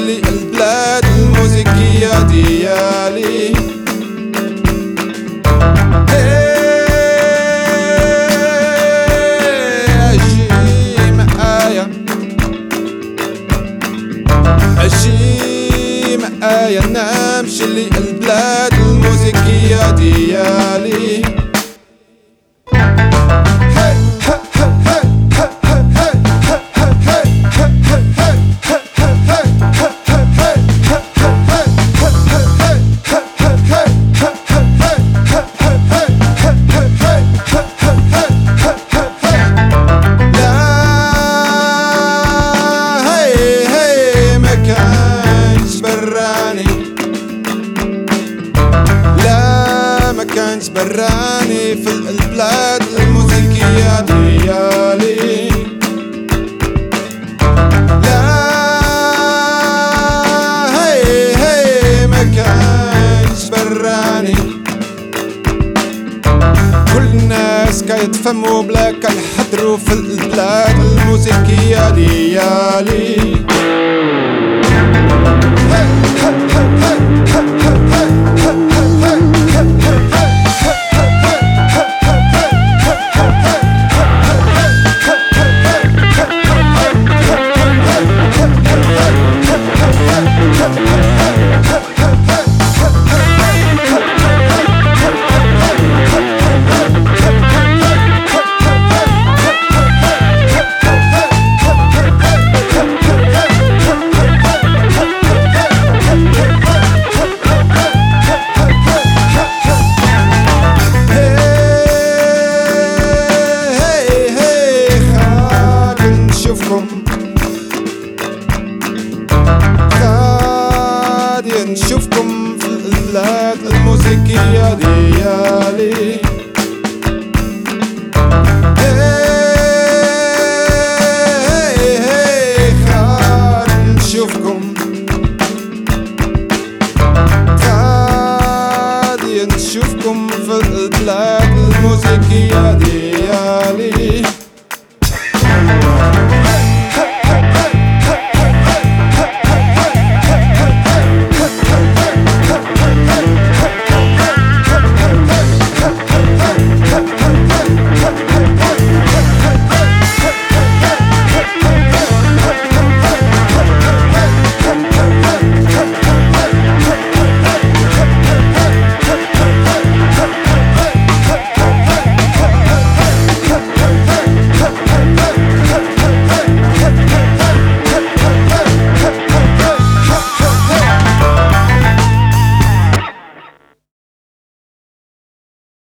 لي البلاد الموسيقية ديالي. أجي معايا نمشي لي البلاد الموسيقية ديالي. كانش براني في البلاد الموسيقية ديالي. لا هي هي ما كانش براني. كل الناس كيتفهموا بلا كيحضروا في البلاد الموسيقية ديالي. غادي نشوفكم في البلاد الموسيقية دي.